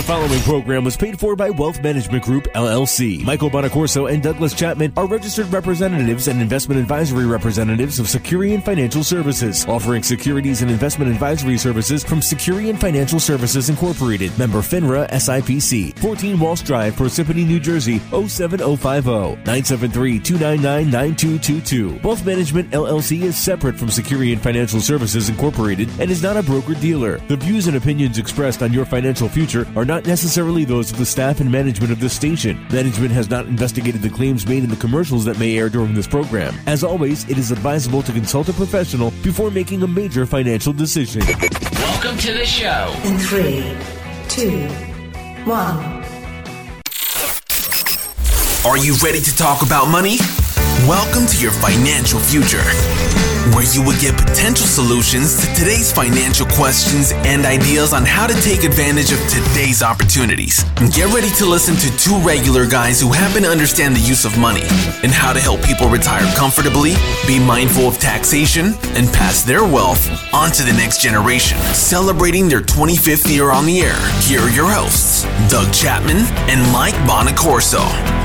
The following program was paid for by Wealth Management Group, LLC. Michael Bonacorso and Douglas Chapman are registered representatives and investment advisory representatives of Securian Financial Services, offering securities and investment advisory services from Securian Financial Services Incorporated. Member FINRA SIPC. 14 Walsh Drive, Parsippany, New Jersey, 07050. 973-299-9222. Wealth Management, LLC is separate from Securian Financial Services Incorporated and is not a broker-dealer. The views and opinions expressed on your financial future are not necessarily those of the staff and management of this station. Management has not investigated the claims made in the commercials that may air during this program. As always, it is advisable to consult a professional before making a major financial decision. Welcome to the show. In 3, 2, 1. Are you ready to talk about money? Welcome to your financial future, where you will get potential solutions to today's financial questions and ideas on how to take advantage of today's opportunities. Get ready to listen to two regular guys who happen to understand the use of money and how to help people retire comfortably, be mindful of taxation, and pass their wealth on to the next generation. Celebrating their 25th year on the air, here are your hosts, Doug Chapman and Mike Bonacorso.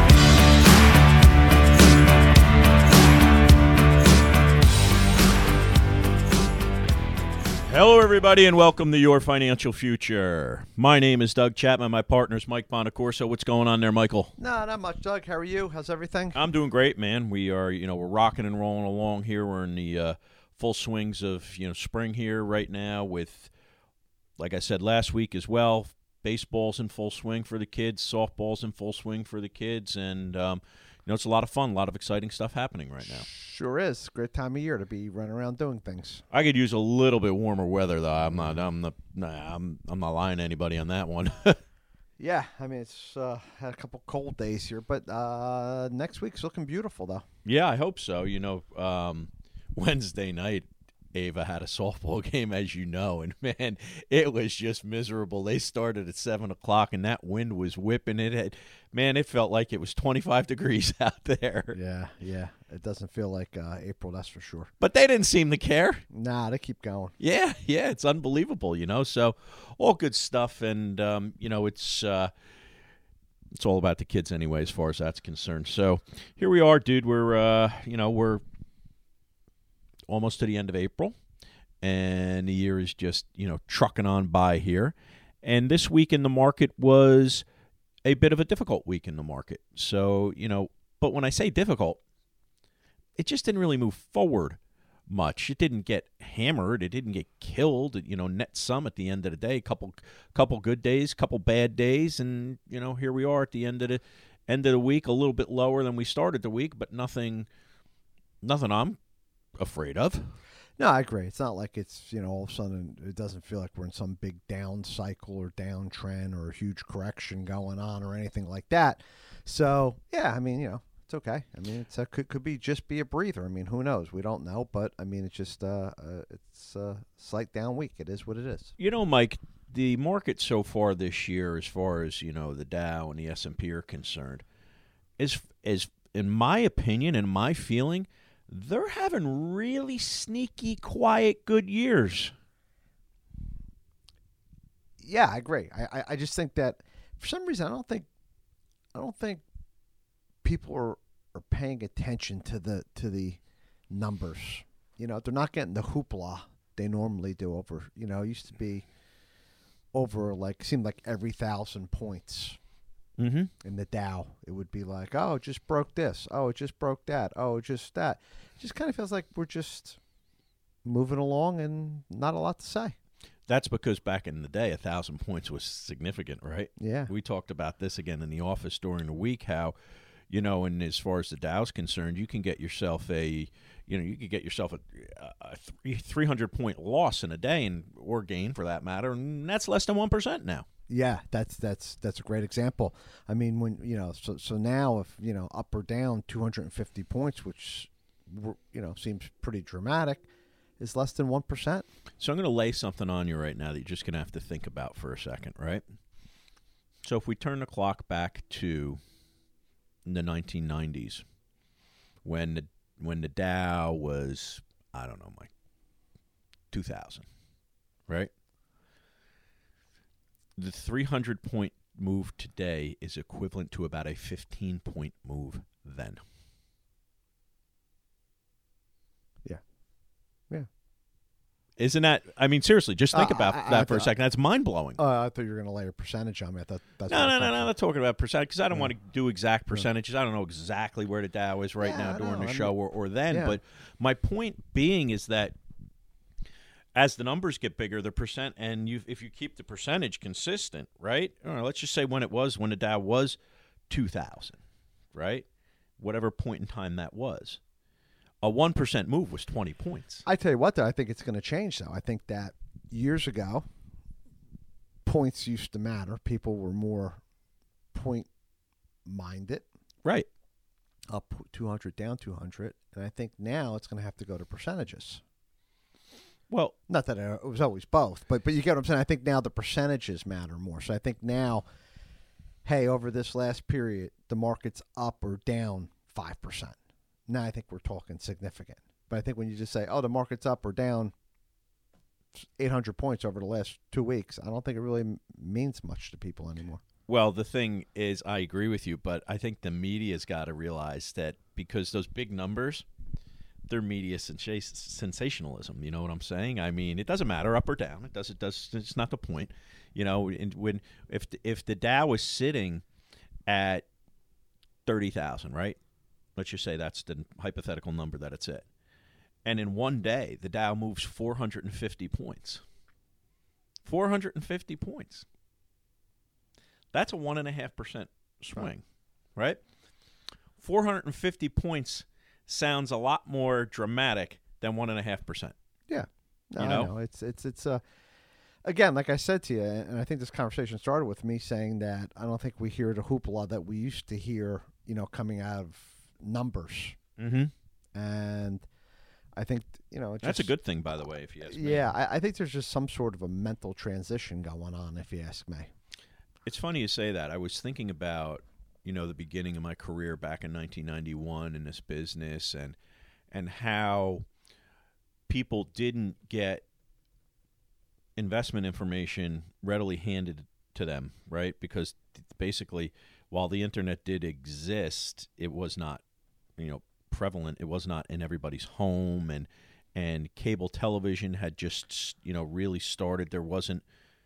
Hello, everybody, and welcome to Your Financial Future. My name is Doug Chapman. My partner is Mike Bonacorso. What's going on there, Michael? No, not much, Doug. How are you? How's everything? I'm doing great, man. We are, we're rocking and rolling along here. We're in the full swings of, spring here right now with, like I said last week as well, baseball's in full swing for the kids, softball's in full swing for the kids, and it's a lot of fun, a lot of exciting stuff happening right now. Sure is. Great time of year to be running around doing things. I could use a little bit warmer weather, though. I'm not lying to anybody on that one. Yeah, I mean it's had a couple cold days here, but next week's looking beautiful, though. Yeah, I hope so. Wednesday night, Ava had a softball game, as you know, and man, it was just miserable. They started at 7 o'clock, and that wind was whipping it. It felt like it was 25 degrees out there. Yeah. It doesn't feel like April, that's for sure. But they didn't seem to care. Nah, they keep going. Yeah, it's unbelievable, So all good stuff, and it's all about the kids anyway, as far as that's concerned. So here we are, dude. We're we're almost to the end of April, and the year is just, trucking on by here. And this week in the market was a bit of a difficult week in the market. So, but when I say difficult, it just didn't really move forward much. It didn't get hammered. It didn't get killed. Net sum at the end of the day, couple good days, couple bad days, and, here we are at the end of the week, a little bit lower than we started the week, but nothing I'm afraid of. No, I agree. It's not like it's, all of a sudden it doesn't feel like we're in some big down cycle or downtrend or a huge correction going on or anything like that. So, yeah, I mean, it's okay. I mean, it's could be just be a breather. I mean, who knows? We don't know, but I mean, it's just it's a slight down week. It is what it is. Mike, the market so far this year, as far as, the Dow and the S&P are concerned, is in my opinion and my feeling, they're having really sneaky, quiet, good years. Yeah, I agree. I just think that for some reason I don't think people are paying attention to the numbers. They're not getting the hoopla they normally do over. It used to be over seemed like every 1,000 points. Mm-hmm. In the Dow, it would be like, oh, it just broke this. Oh, it just broke that. Oh, just that. It just kind of feels like we're just moving along and not a lot to say. That's because back in the day, 1,000 points was significant, right? Yeah. We talked about this again in the office during the week, how, and as far as the Dow's concerned, you can get yourself a 300-point loss in a day, or gain for that matter, and that's less than 1% now. Yeah, that's a great example. I mean, when so now if up or down 250 points, which seems pretty dramatic, is less than 1%. So I'm going to lay something on you right now that you're just going to have to think about for a second, right? So if we turn the clock back to the 1990s, when the Dow was, I don't know, Mike, 2,000, right? the 300-point move today is equivalent to about a 15-point move then. Yeah. Isn't that, I mean, seriously, just think about that for a second. That's mind-blowing. I thought you were going to lay a percentage on me. I thought that's No, I'm not talking about percentage because I don't want to do exact percentages. I don't know exactly where the Dow is right now during the show or then. Yeah. But my point being is that as the numbers get bigger, the percent, and if you keep the percentage consistent, right? Let's just say when the Dow was 2,000, right? Whatever point in time that was. A 1% move was 20 points. I tell you what, though, I think it's going to change, though. I think that years ago, points used to matter. People were more point-minded. Right. Up 200, down 200. And I think now it's going to have to go to percentages. Well, not that it was always both, but you get what I'm saying. I think now the percentages matter more. So I think now, hey, over this last period, the market's up or down 5%. Now I think we're talking significant. But I think when you just say, oh, the market's up or down 800 points over the last 2 weeks, I don't think it really means much to people anymore. Well, the thing is, I agree with you, but I think the media's got to realize that because those big numbers, they're media sensationalism. You know what I'm saying? I mean, it doesn't matter up or down. It does. It's not the point. If the Dow is sitting at 30,000, right? Let's just say that's the hypothetical number that it's at. And in one day, the Dow moves 450 points. 450 points. That's a 1.5% swing, right? 450 points sounds a lot more dramatic than 1.5%. Yeah. No, I know. It's again, like I said to you, and I think this conversation started with me saying that I don't think we hear the hoopla that we used to hear, coming out of numbers. Mm-hmm. And I think, that's a good thing, by the way, if you ask me. Yeah, I think there's just some sort of a mental transition going on, if you ask me. It's funny you say that. I was thinking about, the beginning of my career back in 1991 in this business and how people didn't get investment information readily handed to them, right? Because basically, while the internet did exist, it was not, prevalent. It was not in everybody's home, and cable television had just, really started. There wasn't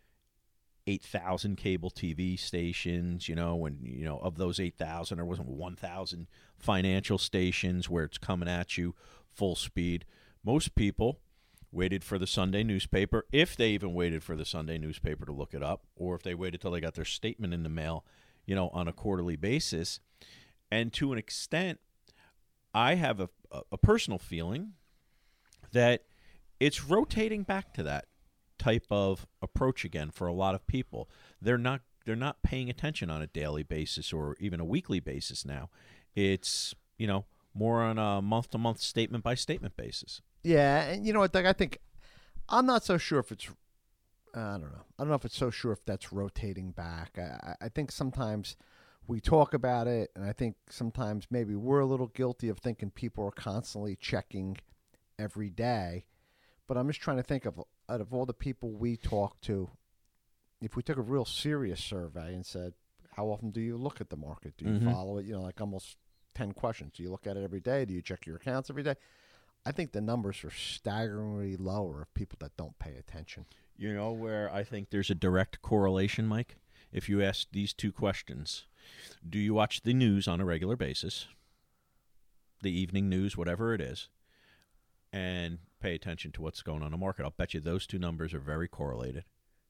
8,000 cable TV stations, and of those 8,000, there wasn't 1,000 financial stations where it's coming at you full speed. Most people waited for the Sunday newspaper, if they even waited for the Sunday newspaper to look it up, or if they waited till they got their statement in the mail, on a quarterly basis. And to an extent, I have a personal feeling that it's rotating back to that type of approach again for a lot of people. They're not paying attention on a daily basis or even a weekly basis now. It's, more on a month-to-month, statement-by-statement basis. Yeah, and you know what, Doug, I think I'm not so sure if it's I don't know. I don't know if it's so sure if that's rotating back. I think sometimes we talk about it, and I think sometimes maybe we're a little guilty of thinking people are constantly checking every day. But I'm just trying to think of, out of all the people we talk to, if we took a real serious survey and said, how often do you look at the market? Do you follow it? Like almost 10 questions. Do you look at it every day? Do you check your accounts every day? I think the numbers are staggeringly lower of people that don't pay attention. You know where I think there's a direct correlation, Mike? If you ask these two questions, do you watch the news on a regular basis, the evening news, whatever it is, and pay attention to what's going on in the market? I'll bet you those two numbers are very correlated.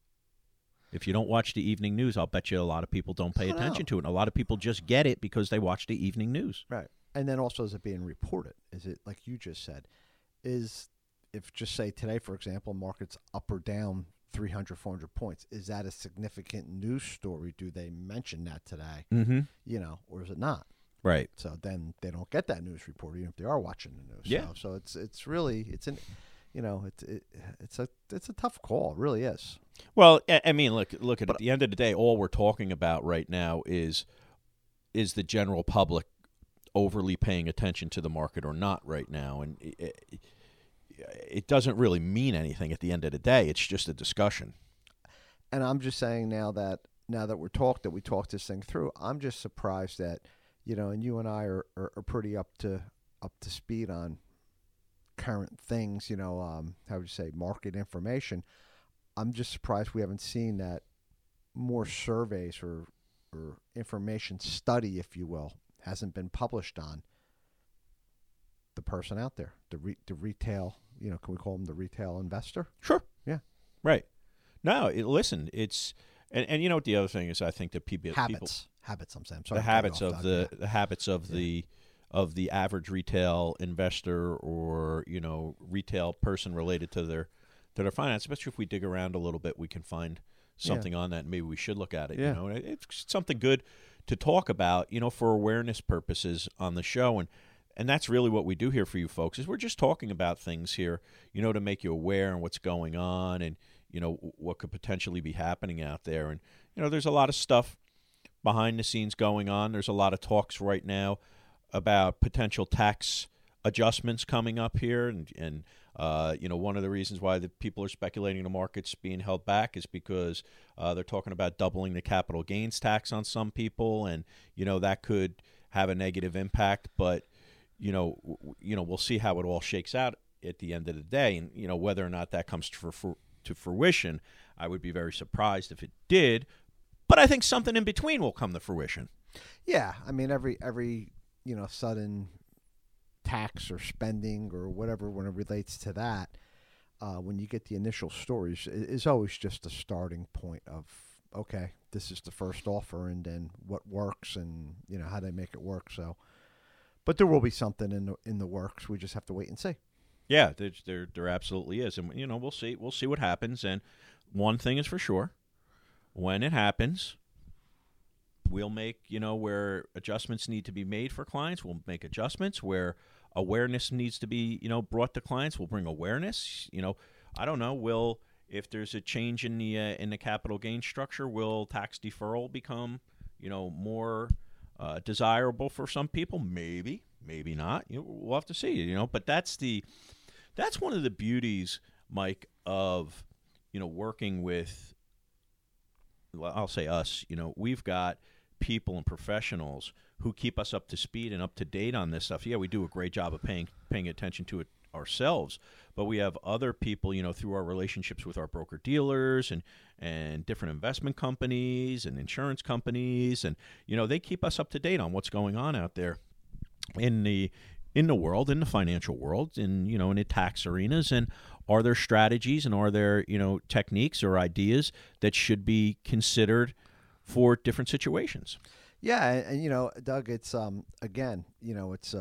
If you don't watch the evening news, I'll bet you a lot of people don't pay attention to it. And a lot of people just get it because they watch the evening news. Right. And then also, is it being reported? Is it, like you just said, if just say today, for example, market's up or down 300, 400 points, is that a significant news story? Do they mention that today? Or is it not? Right. So then they don't get that news report, even if they are watching the news. Yeah. So it's really, it's a tough call. It really is. Well, I mean, look at the end of the day, all we're talking about right now is the general public overly paying attention to the market or not right now, and it doesn't really mean anything at the end of the day. It's just a discussion. And I'm just saying now that we talked this thing through, I'm just surprised that, and you and I are pretty up to speed on current things, how would you say, market information. I'm just surprised we haven't seen that more surveys or information study, if you will, hasn't been published on the person out there, the retail, can we call them the retail investor? Sure. Yeah. Right. No, listen, it's and you know what the other thing is, I think that habits. I'm saying. Sorry, the habits of the habits of the average retail investor or retail person related to their finance. Especially if we dig around a little bit, we can find something on that. Maybe we should look at it. Yeah. It's something good to talk about. For awareness purposes on the show, and that's really what we do here for you folks. Is we're just talking about things here, to make you aware of what's going on and what could potentially be happening out there. And there's a lot of stuff behind the scenes going on. There's a lot of talks right now about potential tax adjustments coming up here, and one of the reasons why the people are speculating the market's being held back is because they're talking about doubling the capital gains tax on some people, and that could have a negative impact. But we'll see how it all shakes out at the end of the day, and whether or not that comes to fruition. I would be very surprised if it did, but I think something in between will come to fruition. Yeah, I mean every sudden tax or spending or whatever when it relates to that, when you get the initial stories, is always just a starting point of, okay, this is the first offer, and then what works, and how they make it work. So, but there will be something in the works. We just have to wait and see. Yeah, there absolutely is, and we'll see what happens. And one thing is for sure, when it happens, we'll make where adjustments need to be made for clients. We'll make adjustments where awareness needs to be brought to clients. We'll bring awareness. I don't know. If there's a change in the capital gain structure, will tax deferral become more desirable for some people? Maybe not. We'll have to see. But that's one of the beauties, Mike, of working with. Well, I'll say us. We've got people and professionals who keep us up to speed and up to date on this stuff. Yeah, we do a great job of paying attention to it ourselves, but we have other people, through our relationships with our broker dealers and different investment companies and insurance companies, and they keep us up to date on what's going on out there in the world, in the financial world, in the tax arenas, and are there strategies and are there techniques or ideas that should be considered for different situations. Yeah, and Doug, it's again, it's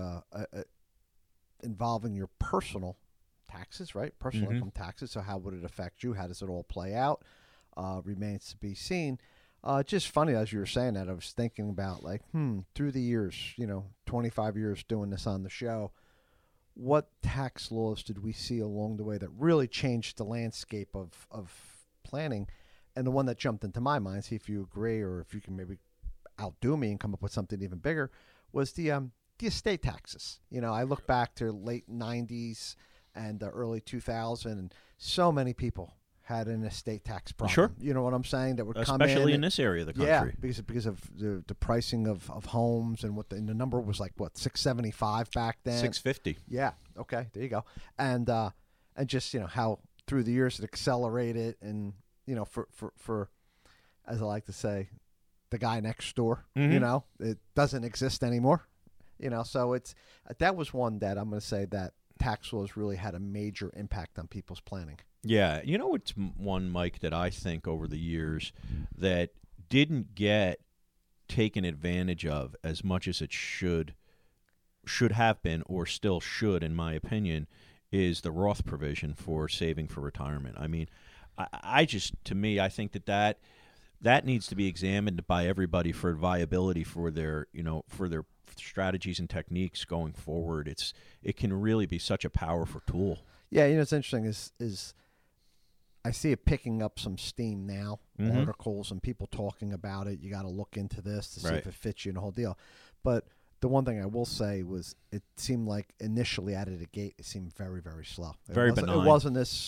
involving your personal taxes, right? Personal income taxes. So how would it affect you? How does it all play out? Remains to be seen. Just funny, as you were saying that, I was thinking about through the years, 25 years doing this on the show, what tax laws did we see along the way that really changed the landscape of planning? And the one that jumped into my mind, see if you agree or if you can maybe outdo me and come up with something even bigger, was the estate taxes. I look back to late 90s and early 2000, and so many people had an estate tax problem. Sure. You know what I'm saying? That would come especially in this area of the country. Yeah, because of the pricing of homes and and the number was like what, $675 back then. $650. Yeah. Okay. There you go. And just how through the years it accelerated, and for as I like to say, the guy next door. It doesn't exist anymore. So that was one that I'm going to say that tax laws really had a major impact on people's planning. Yeah. It's one, Mike, that I think over the years that didn't get taken advantage of as much as it should have been, or still should, in my opinion, is the Roth provision for saving for retirement. I mean, I think that needs to be examined by everybody for viability for their strategies and techniques going forward. It can really be such a powerful tool. Yeah, it's interesting is I see it picking up some steam now, articles and people talking about it. You got to look into this to see if it fits you and the whole deal. But the one thing I will say was it seemed like initially out of the gate, it seemed very, very slow. Very benign. It wasn't this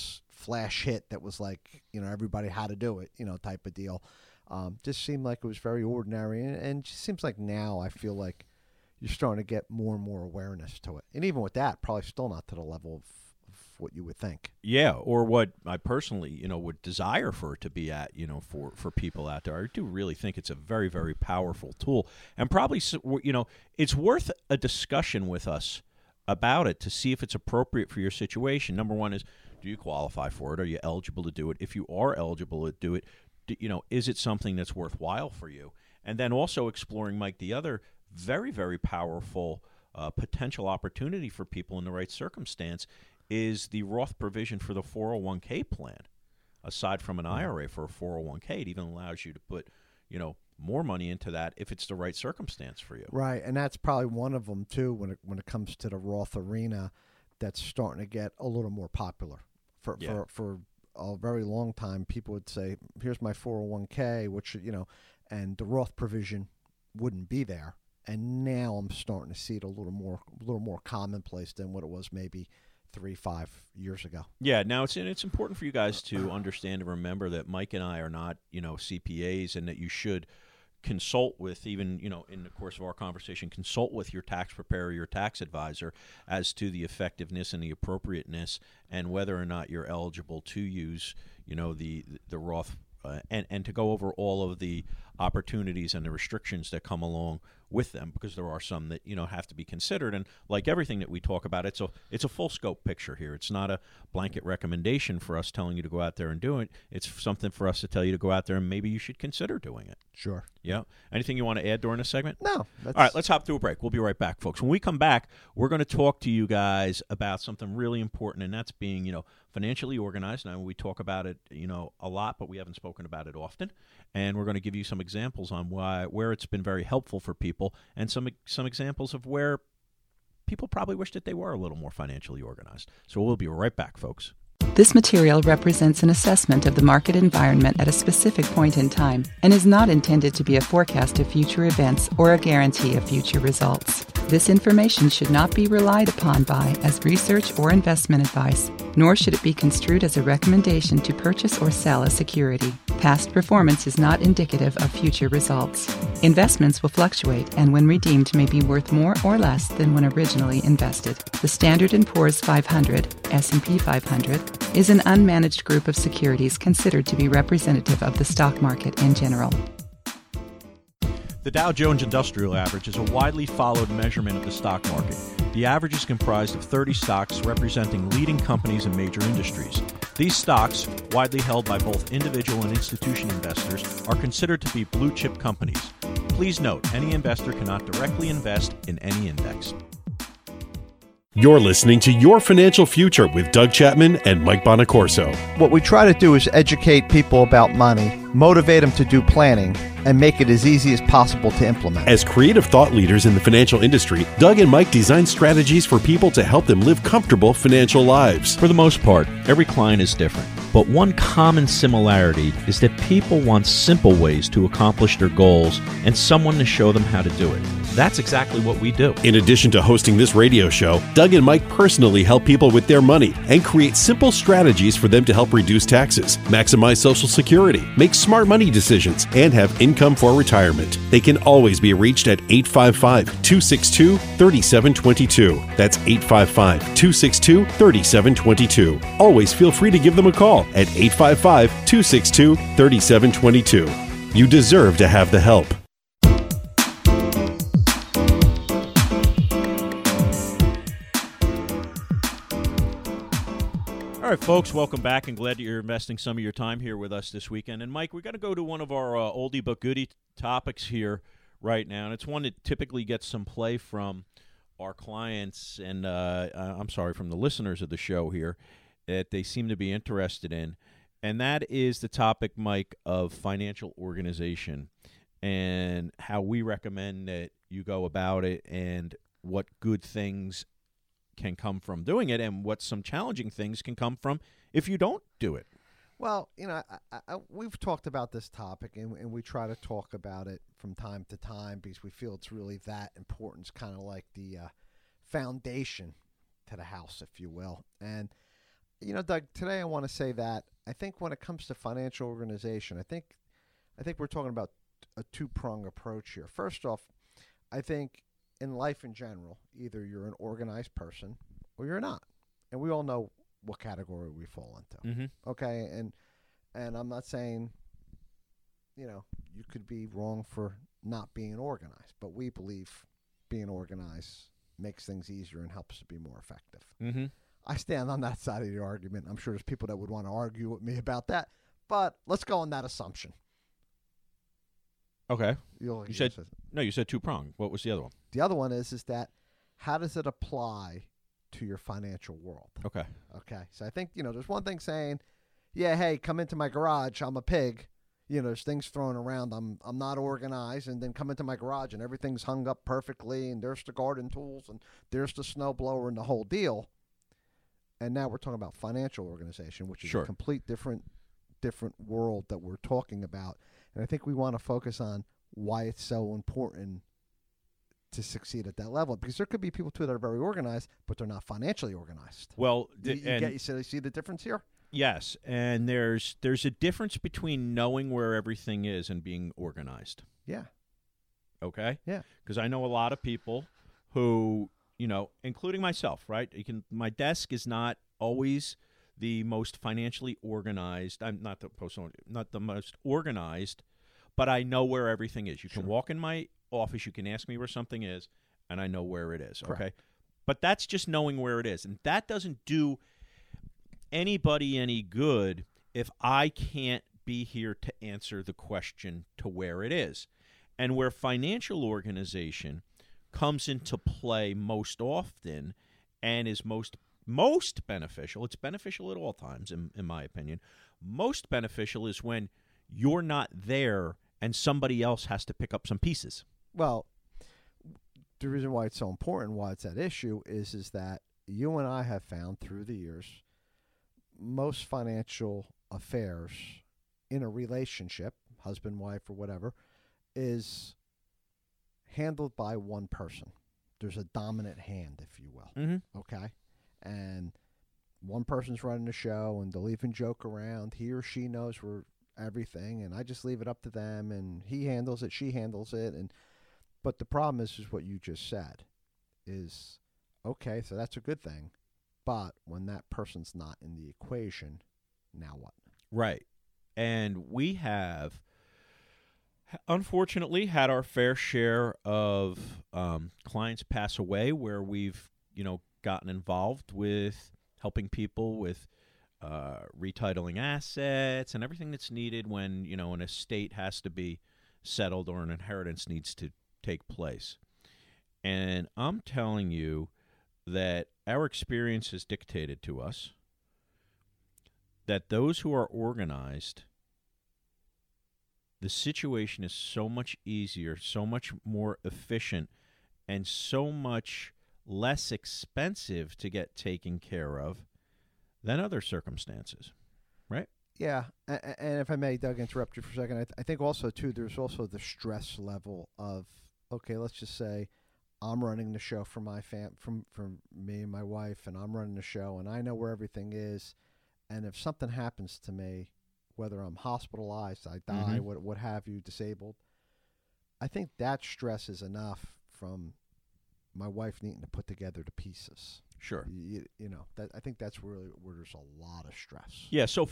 flash hit that was like, everybody had to do it, type of deal. Just seemed like it was very ordinary. And just seems like now I feel like you're starting to get more and more awareness to it. And even with that, probably still not to the level of what you would think. Yeah, or what I personally, would desire for it to be at, for people out there. I do really think it's a very, very powerful tool. And probably, it's worth a discussion with us about it to see if it's appropriate for your situation. Number one is, do you qualify for it? Are you eligible to do it? If you are eligible to do it, is it something that's worthwhile for you? And then also exploring, Mike, the other very, very powerful potential opportunity for people in the right circumstance is the Roth provision for the 401k plan. Aside from an IRA for a 401k, it even allows you to put, more money into that if it's the right circumstance for you. Right, and that's probably one of them too when it comes to the Roth arena. That's starting to get a little more popular. For a very long time, people would say, "Here's my 401k," which and the Roth provision wouldn't be there. And now I'm starting to see it a little more commonplace than what it was maybe 3-5 years ago. Yeah, now it's important for you guys to understand and remember that Mike and I are not, CPAs, and that you should consult with, even, in the course of our conversation, consult with your tax preparer, your tax advisor, as to the effectiveness and the appropriateness and whether or not you're eligible to use, the Roth and to go over all of the opportunities and the restrictions that come along with them, because there are some that have to be considered. And like everything that we talk about, it's a full scope picture here. It's not a blanket recommendation for us telling you to go out there and do it. It's something for us to tell you to go out there and maybe you should consider doing it. Sure. Yeah. Anything you want to add during this segment? No. All right, let's hop to a break. We'll be right back, folks. When we come back, we're going to talk to you guys about something really important, and that's being, financially organized. Now, we talk about it, a lot, but we haven't spoken about it often. And we're going to give you some examples on where it's been very helpful for people, and some examples of where people probably wish that they were a little more financially organized. So we'll be right back, folks. This material represents an assessment of the market environment at a specific point in time and is not intended to be a forecast of future events or a guarantee of future results. This information should not be relied upon by as research or investment advice, nor should it be construed as a recommendation to purchase or sell a security. Past performance is not indicative of future results. Investments will fluctuate and when redeemed may be worth more or less than when originally invested. The Standard & Poor's 500, S&P 500, is an unmanaged group of securities considered to be representative of the stock market in general. The Dow Jones Industrial Average is a widely followed measurement of the stock market. The average is comprised of 30 stocks representing leading companies in major industries. These stocks, widely held by both individual and institution investors, are considered to be blue-chip companies. Please note, any investor cannot directly invest in any index. You're listening to Your Financial Future with Doug Chapman and Mike Bonacorso. What we try to do is educate people about money, motivate them to do planning, and make it as easy as possible to implement. As creative thought leaders in the financial industry, Doug and Mike design strategies for people to help them live comfortable financial lives. For the most part, every client is different. But one common similarity is that people want simple ways to accomplish their goals and someone to show them how to do it. That's exactly what we do. In addition to hosting this radio show, Doug and Mike personally help people with their money and create simple strategies for them to help reduce taxes, maximize Social Security, make smart money decisions, and have income for retirement. They can always be reached at 855-262-3722. That's 855-262-3722. Always feel free to give them a call at 855-262-3722. You deserve to have the help. All right, folks, welcome back, and glad that you're investing some of your time here with us this weekend. And, Mike, we've got to go to one of our oldie but goodie topics here right now, and it's one that typically gets some play from our clients and, from the listeners of the show here that they seem to be interested in, and that is the topic, Mike, of financial organization and how we recommend that you go about it and what good things can come from doing it and what some challenging things can come from if you don't do it. Well, we've talked about this topic and we try to talk about it from time to time because we feel it's really that important. It's kind of like the foundation to the house, if you will. And, Doug, today I want to say that I think when it comes to financial organization, I think we're talking about a two-prong approach here. First off, I think in life in general, either you're an organized person or you're not. And we all know what category we fall into. Mm-hmm. Okay? And I'm not saying, you could be wrong for not being organized, but we believe being organized makes things easier and helps to be more effective. Mm-hmm. I stand on that side of the argument. I'm sure there's people that would want to argue with me about that, but let's go on that assumption. Okay. You said two-prong. What was the other one? The other one is that how does it apply to your financial world? Okay. Okay. So I think, there's one thing saying, yeah, hey, come into my garage, I'm a pig. There's things thrown around, I'm not organized, and then come into my garage and everything's hung up perfectly, and there's the garden tools, and there's the snow blower and the whole deal. And now we're talking about financial organization, which is a complete different world that we're talking about. And I think we want to focus on why it's so important to succeed at that level, because there could be people too that are very organized, but they're not financially organized. Well, you see the difference here? Yes, and there's a difference between knowing where everything is and being organized. Yeah. Okay? Yeah. Because I know a lot of people who, including myself, right? My desk is not always the most financially organized. I'm not the most organized, but I know where everything is. You can walk in my office, you can ask me where something is, and I know where it is. Correct. Okay? But that's just knowing where it is, and that doesn't do anybody any good if I can't be here to answer the question to where it is. And where financial organization comes into play most often and is most beneficial, it's beneficial at all times in my opinion, most beneficial is when you're not there and somebody else has to pick up some pieces. Well, the reason why it's so important, why it's at issue, is that you and I have found through the years most financial affairs in a relationship, husband, wife, or whatever, is handled by one person. There's a dominant hand, if you will. Mm-hmm. Okay? And one person's running the show, and they'll even joke around. He or she knows where everything, and I just leave it up to them, and he handles it, she handles it. But the problem is what you just said is, okay, so that's a good thing. But when that person's not in the equation, now what? Right. And we have, unfortunately, had our fair share of clients pass away where we've, gotten involved with helping people with retitling assets and everything that's needed when, an estate has to be settled or an inheritance needs to take place. And I'm telling you that our experience has dictated to us that those who are organized, the situation is so much easier, so much more efficient, and so much less expensive to get taken care of than other circumstances, right? Yeah, and if I may, Doug, interrupt you for a second. I think also, too, there's also the stress level of, okay, let's just say I'm running the show for my from me and my wife, and I'm running the show, and I know where everything is. And if something happens to me, whether I'm hospitalized, I die, Mm-hmm. what have you, disabled, I think that stress is enough from my wife needing to put together the pieces. Sure. That I think that's really where there's a lot of stress. Yeah. So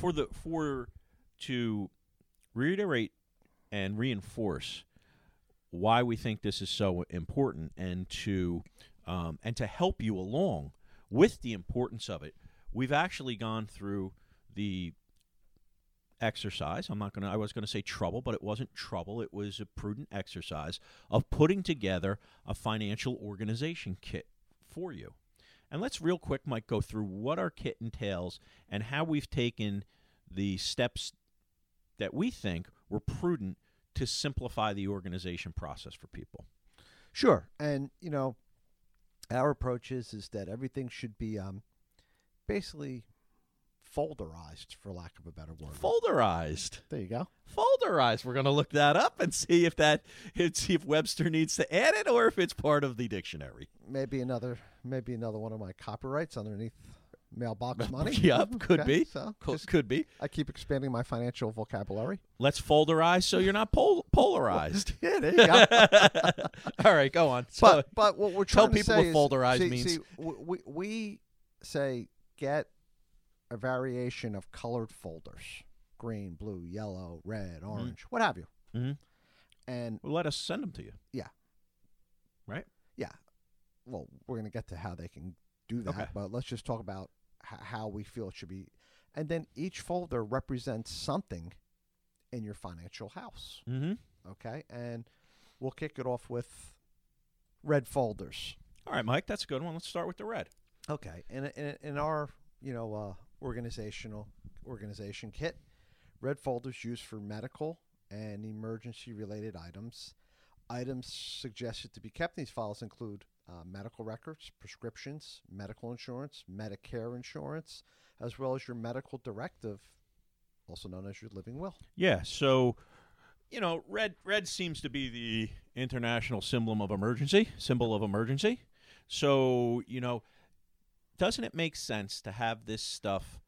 to reiterate and reinforce why we think this is so important, and to help you along with the importance of it, we've actually gone through the exercise. I was going to say trouble, but it wasn't trouble. It was a prudent exercise of putting together a financial organization kit for you. And let's real quick, Mike, go through what our kit entails and how we've taken the steps that we think were prudent to simplify the organization process for people. Sure. And, our approach is that everything should be basically folderized, for lack of a better word. Folderized. There you go. Folderized. We're going to look that up and see if Webster needs to add it or if it's part of the dictionary. Maybe another one of my copyrights underneath mailbox money. Yep, could Okay, be. So Could be. I keep expanding my financial vocabulary. Let's folderize so you're not polarized. Yeah, there you go. All right, go on. So, But what we're tell trying to people say what is, folderize means. we say get a variation of colored folders: green, blue, yellow, red, orange, what have you. Mhm. And Well, let us send them to you. yeah, Right? yeah. Well, we're going to get to how they can do that, Okay. but let's just talk about how we feel it should be. And then each folder represents something in your financial house. Mm-hmm. Okay, and we'll kick it off with red folders. All right, Mike, that's a good one. Let's start with the red. Okay, in our organization kit, red folders used for medical and emergency related items. Items suggested to be kept in these files include medical records, prescriptions, medical insurance, Medicare insurance, as well as your medical directive, also known as your living will. Yeah, so, red seems to be the international symbol of emergency. So, doesn't it make sense to have this stuff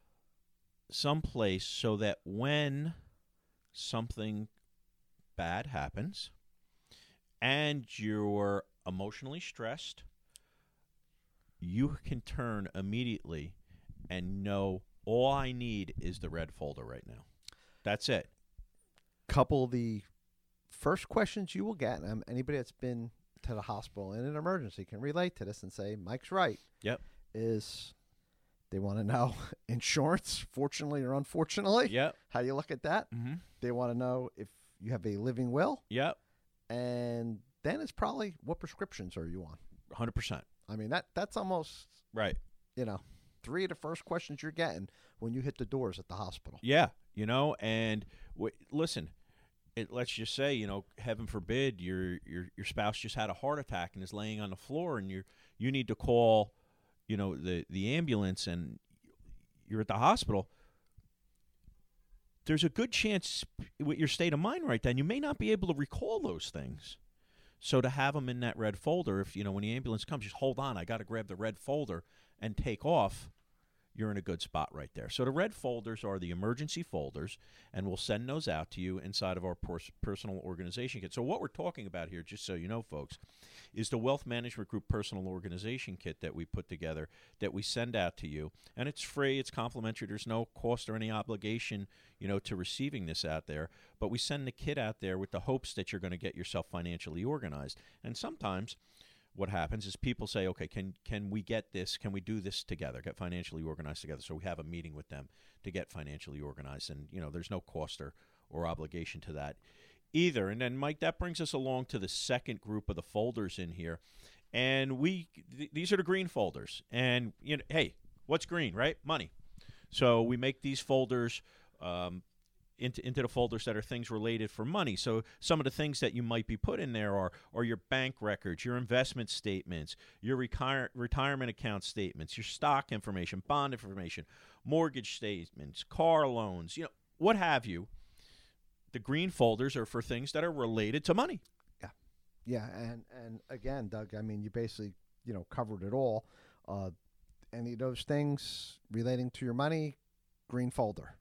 someplace so that when something bad happens and you're emotionally stressed, you can turn immediately and know all I need is the red folder right now. That's it. Couple of the first questions you will get, and anybody that's been to the hospital in an emergency can relate to this and say, Mike's right. Yep. Is they want to know insurance, fortunately or unfortunately. Yep. How do you look at that? Mm-hmm. They want to know if you have a living will. Yep. And then it's probably what prescriptions are you on? 100%. I mean, that's almost, Right. three of the first questions you're getting when you hit the doors at the hospital. Yeah. And listen, let's just say, heaven forbid, your spouse just had a heart attack and is laying on the floor, and you need to call, the ambulance, and you're at the hospital. There's a good chance with your state of mind right then, you may not be able to recall those things. So to have them in that red folder, if, when the ambulance comes, just hold on, I got to grab the red folder and take off, you're in a good spot right there. So the red folders are the emergency folders, and we'll send those out to you inside of our personal organization kit. So what we're talking about here, just so you know, folks, is the Wealth Management Group Personal Organization Kit that we put together that we send out to you. And it's free, it's complimentary, there's no cost or any obligation, to receiving this out there. But we send the kit out there with the hopes that you're going to get yourself financially organized. And sometimes what happens is people say, okay, can we get this? Can we do this together, get financially organized together? So we have a meeting with them to get financially organized. And, there's no cost or obligation to that either. And then, Mike, that brings us along to the second group of the folders in here. And these are the green folders. And, hey, what's green, right? Money. So we make these folders into the folders that are things related for money. So some of the things that you might be put in there are your bank records, your investment statements, your retirement account statements, your stock information, bond information, mortgage statements, car loans, what have you. The green folders are for things that are related to money. Yeah, and again, Doug, I mean, you basically, covered it all. Any of those things relating to your money, green folder.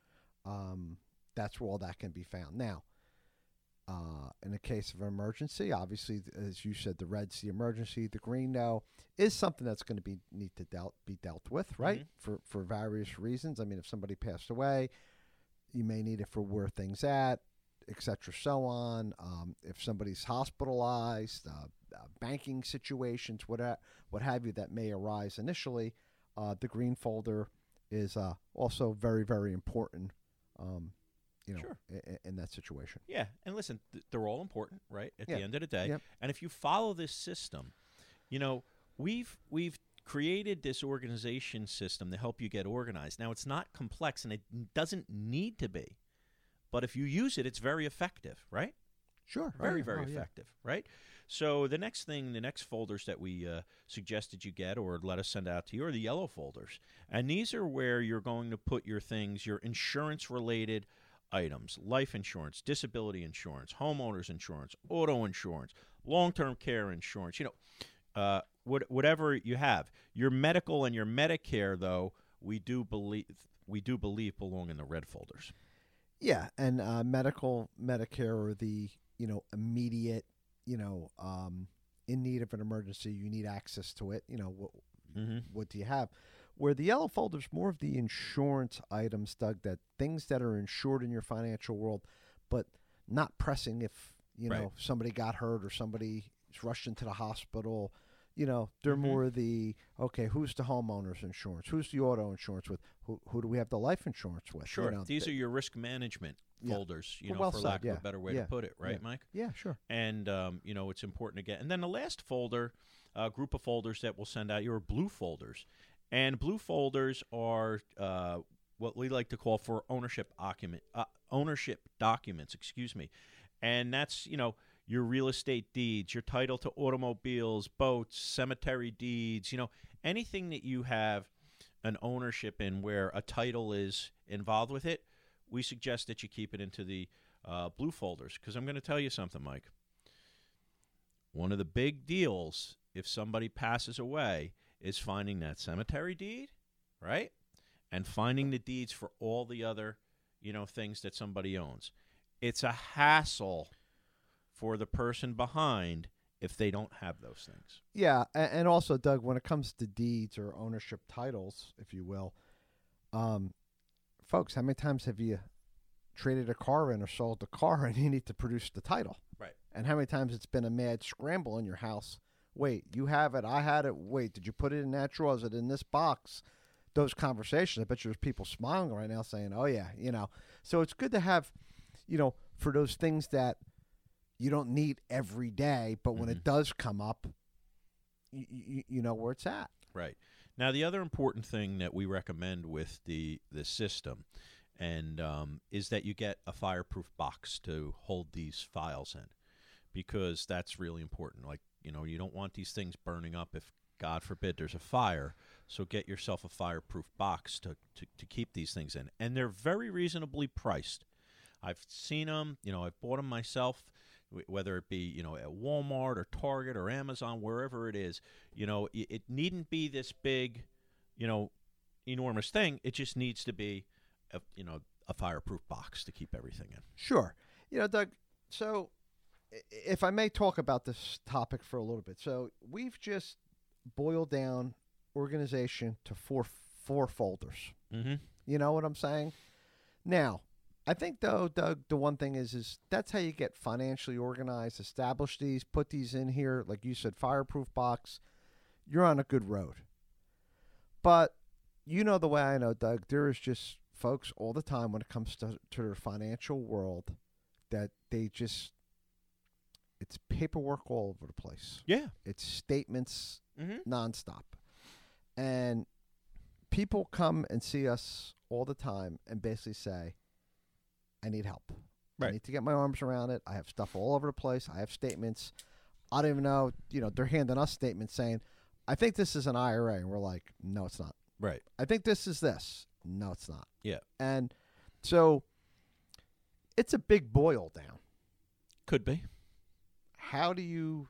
That's where all that can be found. Now, in the case of an emergency, obviously, as you said, the red's the emergency. The green, now, is something that's going to need to be dealt with, right? Mm-hmm. For various reasons. I mean, if somebody passed away, you may need it for where things at, et cetera, so on. If somebody's hospitalized, banking situations, what have you, that may arise initially, the green folder is also very, very important. Sure. In that situation. Yeah, and listen, they're all important, right? At the end of the day, Yep. And if you follow this system, we've created this organization system to help you get organized. Now, it's not complex, and it doesn't need to be, but if you use it, it's very effective, right? Sure, very, very effective, right? So the next folders that we suggested you get or let us send out to you are the yellow folders, and these are where you're going to put your things, your insurance-related items: life insurance, disability insurance, homeowners insurance, auto insurance, long-term care insurance. whatever you have. Your medical and your Medicare, though, we do believe belong in the red folders. Yeah, and medical, Medicare, are the immediate, in need of an emergency, you need access to it. What do you have? Where the yellow folder is more of the insurance items, Doug, that things that are insured in your financial world, but not pressing if somebody got hurt or somebody is rushed into the hospital. They're more the, okay, who's the homeowner's insurance? Who's the auto insurance with? Who do we have the life insurance with? Sure. These are your risk management folders, well for said, lack of a better way to put it, right, Mike? Yeah, sure. And, it's important to get. And then the last folder, group of folders that we'll send out, your blue folders. And blue folders are what we like to call for ownership documents, And that's, your real estate deeds, your title to automobiles, boats, cemetery deeds, anything that you have an ownership in where a title is involved with it, we suggest that you keep it into the blue folders. Because I'm going to tell you something, Mike. One of the big deals, if somebody passes away, is finding that cemetery deed, right? And finding the deeds for all the other, things that somebody owns. It's a hassle for the person behind if they don't have those things. Yeah, and also, Doug, when it comes to deeds or ownership titles, if you will, folks, how many times have you traded a car in or sold the car and you need to produce the title? Right. And how many times it's been a mad scramble in your house? Wait, you have it, I had it. Wait, did you put it in that drawer? Is it in this box? Those conversations, I bet there's people smiling right now saying, oh, yeah, So it's good to have, for those things that you don't need every day, but when it does come up, you know where it's at. Right. Now, the other important thing that we recommend with the system and is that you get a fireproof box to hold these files in, because that's really important. Like, you don't want these things burning up if, God forbid, there's a fire. So get yourself a fireproof box to keep these things in. And they're very reasonably priced. I've seen them, I've bought them myself, whether it be, at Walmart or Target or Amazon, wherever it is. It needn't be this big, enormous thing. It just needs to be, a fireproof box to keep everything in. Sure. Doug, so if I may talk about this topic for a little bit. So we've just boiled down organization to four folders. Mm-hmm. You know what I'm saying? Now, I think, though, Doug, the one thing is that's how you get financially organized, establish these, put these in here, like you said, fireproof box. You're on a good road. But the way I know, Doug, there is just folks all the time when it comes to their financial world that they just, it's paperwork all over the place. Yeah. It's statements nonstop. And people come and see us all the time and basically say, I need help. Right. I need to get my arms around it. I have stuff all over the place. I have statements. I don't even know. They're handing us statements saying, I think this is an IRA. And we're like, no, it's not. Right. I think this is this. No, it's not. Yeah. And so it's a big boil down. Could be. How do you...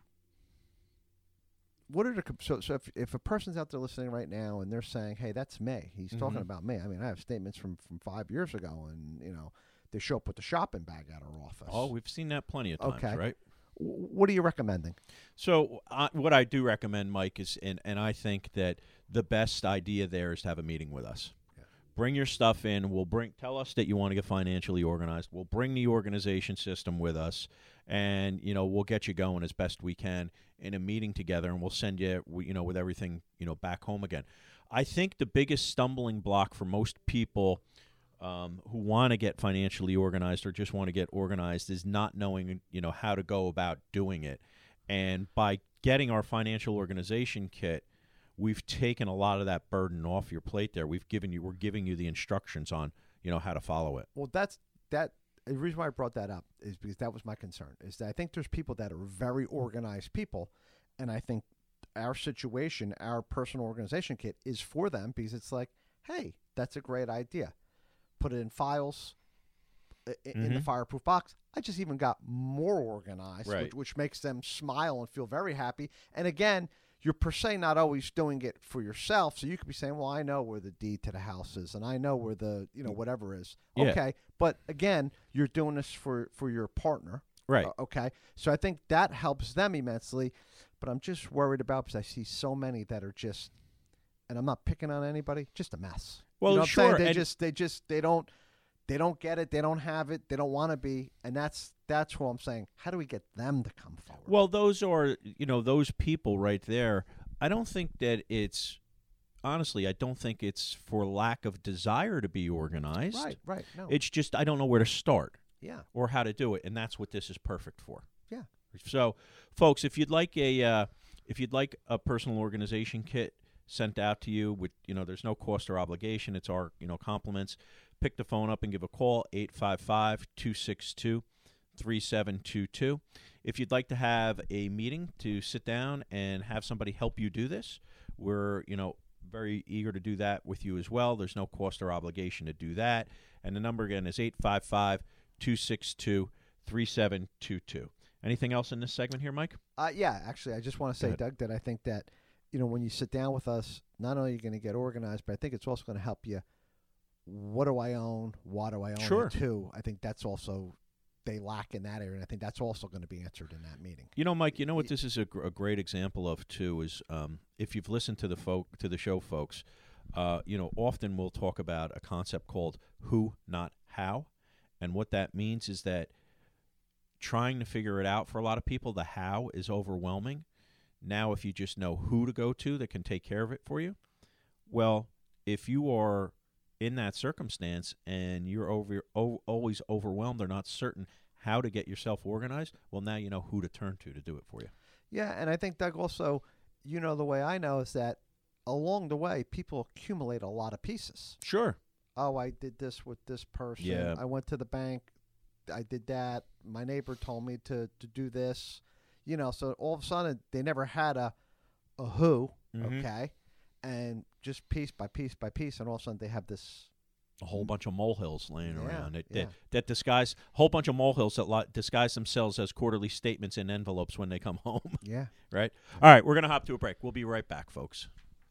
What are the... So if a person's out there listening right now and they're saying, hey, that's me. He's talking about me. I mean, I have statements from 5 years ago and, they show up with the shopping bag at our office. Oh, we've seen that plenty of times, right? What are you recommending? So what I do recommend, Mike, is, and I think that the best idea there is to have a meeting with us. Yeah. Bring your stuff in. Tell us that you want to get financially organized. We'll bring the organization system with us, and we'll get you going as best we can in a meeting together, and we'll send you, with everything, back home again. I think the biggest stumbling block for most people who want to get financially organized or just want to get organized is not knowing, how to go about doing it. And by getting our financial organization kit, we've taken a lot of that burden off your plate there. We're giving you the instructions on, how to follow it. Well, the reason why I brought that up is because that was my concern, is that I think there's people that are very organized people, and I think our situation, our personal organization kit is for them because it's like, hey, that's a great idea. Put it in files in the fireproof box. I just even got more organized, right, which makes them smile and feel very happy. And again, you're per se not always doing it for yourself. So you could be saying, well, I know where the deed to the house is, and I know where the, whatever is. Yeah. Okay. But again, you're doing this for your partner. Right. Okay. So I think that helps them immensely. But I'm just worried about, because I see so many that are just, and I'm not picking on anybody, just a mess. Well, you know what sure. I'm saying? They don't get it. They don't have it. They don't want to be. And that's what I'm saying. How do we get them to come forward? Well, those are, those people right there. I don't think that honestly, I don't think it's for lack of desire to be organized. Right. No. It's just I don't know where to start. Yeah. Or how to do it, and that's what this is perfect for. Yeah. So, folks, if you'd like a personal organization kit sent out to you with, there's no cost or obligation. It's our, compliments. Pick the phone up and give a call, 855-262-3722. If you'd like to have a meeting to sit down and have somebody help you do this, we're, very eager to do that with you as well. There's no cost or obligation to do that. And the number again is 855-262-3722. Anything else in this segment here, Mike? Yeah, actually, I just want to say, Doug, that I think that, when you sit down with us, not only are you going to get organized, but I think it's also going to help you. What do I own? Why do I own it too? I think that's also, they lack in that area, and I think that's also going to be answered in that meeting. Mike, what this is a great example of too is if you've listened to the show, folks, often we'll talk about a concept called who, not how, and what that means is that trying to figure it out for a lot of people, the how is overwhelming. Now, if you just know who to go to that can take care of it for you, well, if you are in that circumstance and you're always overwhelmed or not certain how to get yourself organized, well, now you know who to turn to do it for you. Yeah, and I think, Doug, also, the way I know is that along the way, people accumulate a lot of pieces. Sure. Oh, I did this with this person. Yeah. I went to the bank. I did that. My neighbor told me to do this. So all of a sudden, they never had a who, okay? And just piece by piece by piece, and all of a sudden they have this a whole bunch of molehills laying around that disguise a whole bunch of molehills that disguise themselves as quarterly statements in envelopes when they come home. Yeah. Right? All right, we're going to hop to a break. We'll be right back, folks.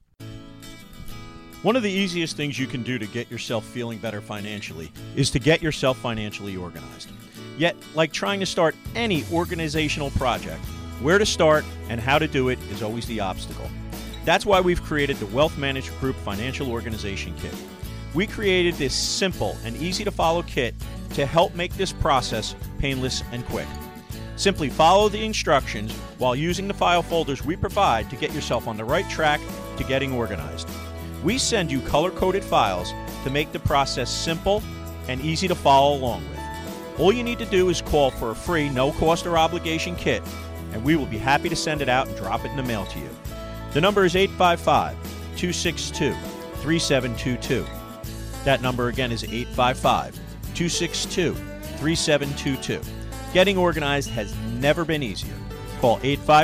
One of the easiest things you can do to get yourself feeling better financially is to get yourself financially organized. Yet, like trying to start any organizational project, where to start and how to do it is always the obstacle. That's why we've created the Wealth Management Group Financial Organization Kit. We created this simple and easy-to-follow kit to help make this process painless and quick. Simply follow the instructions while using the file folders we provide to get yourself on the right track to getting organized. We send you color-coded files to make the process simple and easy to follow along with. All you need to do is call for a free, no cost or obligation kit, and we will be happy to send it out and drop it in the mail to you. The number is 855-262-3722. That number again is 855-262-3722. Getting organized has never been easier. Call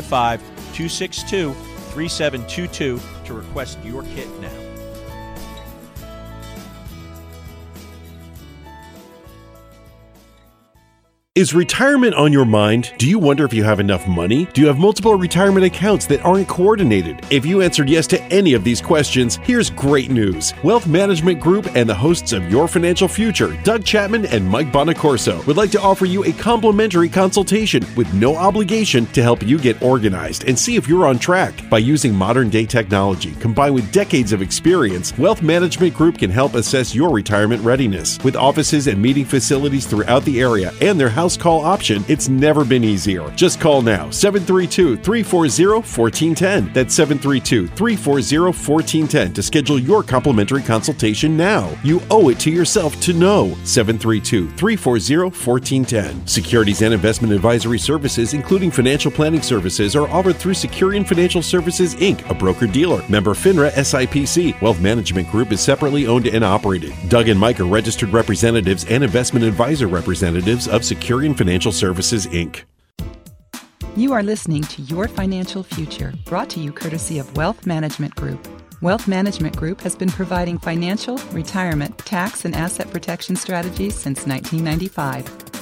855-262-3722 to request your kit now. Is retirement on your mind? Do you wonder if you have enough money? Do you have multiple retirement accounts that aren't coordinated? If you answered yes to any of these questions, here's great news. Wealth Management Group and the hosts of Your Financial Future, Doug Chapman and Mike Bonacorso, would like to offer you a complimentary consultation with no obligation to help you get organized and see if you're on track. By using modern-day technology combined with decades of experience, Wealth Management Group can help assess your retirement readiness. With offices and meeting facilities throughout the area and their house call option, it's never been easier. Just call now, 732-340-1410. That's 732-340-1410 to schedule your complimentary consultation now. You owe it to yourself to know. 732-340-1410. Securities and investment advisory services, including financial planning services, are offered through Securian Financial Services, Inc., a broker-dealer. Member FINRA SIPC. Wealth Management Group is separately owned and operated. Doug and Mike are registered representatives and investment advisor representatives of Securian Financial Services, Inc. You are listening to Your Financial Future, brought to you courtesy of Wealth Management Group. Wealth Management Group has been providing financial, retirement, tax, and asset protection strategies since 1995.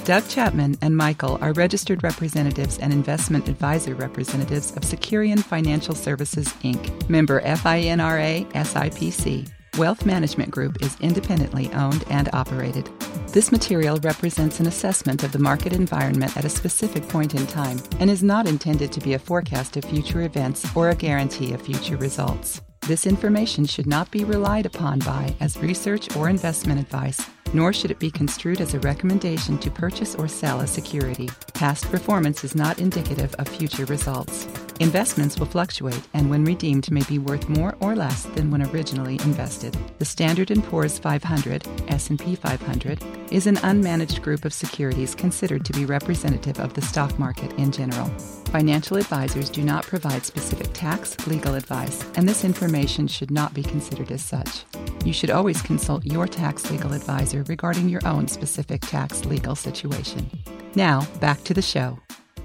Doug Chapman and Michael are registered representatives and investment advisor representatives of Securian Financial Services, Inc., member FINRA SIPC. Wealth Management Group is independently owned and operated. This material represents an assessment of the market environment at a specific point in time and is not intended to be a forecast of future events or a guarantee of future results. This information should not be relied upon by as research or investment advice, nor should it be construed as a recommendation to purchase or sell a security. Past performance is not indicative of future results. Investments will fluctuate and when redeemed may be worth more or less than when originally invested. The Standard & Poor's 500, S&P 500, is an unmanaged group of securities considered to be representative of the stock market in general. Financial advisors do not provide specific tax, legal advice, and this information should not be considered as such. You should always consult your tax legal advisor regarding your own specific tax legal situation. Now, back to the show.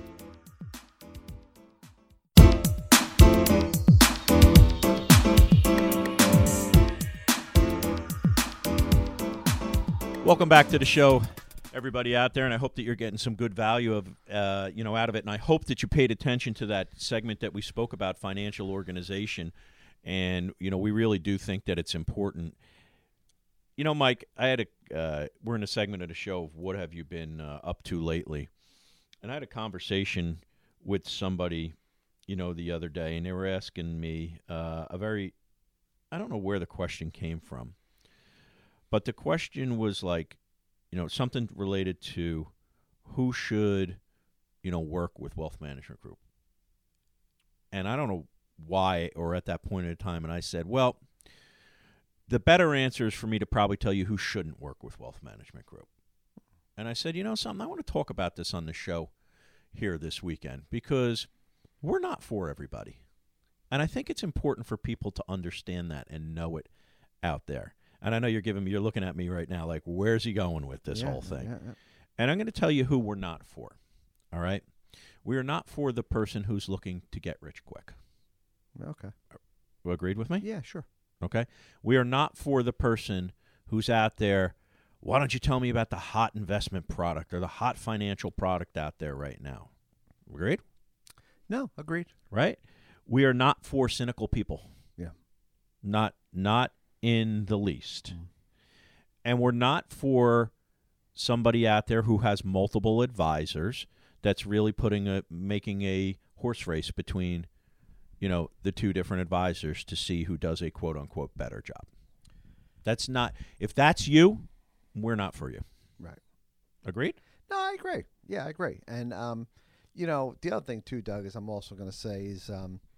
Welcome back to the show, everybody out there, and I hope that you're getting some good value of, out of it. And I hope that you paid attention to that segment that we spoke about financial organization. And we really do think that it's important. Mike, we're in a segment of the show of what have you been up to lately, and I had a conversation with somebody, the other day, and they were asking me I don't know where the question came from. But the question was like, something related to who should, work with Wealth Management Group. And I don't know why or at that point in time. And I said, well, the better answer is for me to probably tell you who shouldn't work with Wealth Management Group. And I said, something, I want to talk about this on the show here this weekend because we're not for everybody. And I think it's important for people to understand that and know it out there. And I know you're looking at me right now like, where's he going with this whole thing? Yeah. And I'm going to tell you who we're not for, all right? We are not for the person who's looking to get rich quick. Okay. You agreed with me? Yeah, sure. Okay. We are not for the person who's out there, why don't you tell me about the hot investment product or the hot financial product out there right now? Agreed? No, agreed. Right? We are not for cynical people. Yeah. Not in the least. And we're not for somebody out there who has multiple advisors that's really making a horse race between, the two different advisors to see who does a quote-unquote better job. If that's you, we're not for you. Right. Agreed? No, I agree. Yeah, I agree. And, the other thing too, Doug, is I'm also going to say is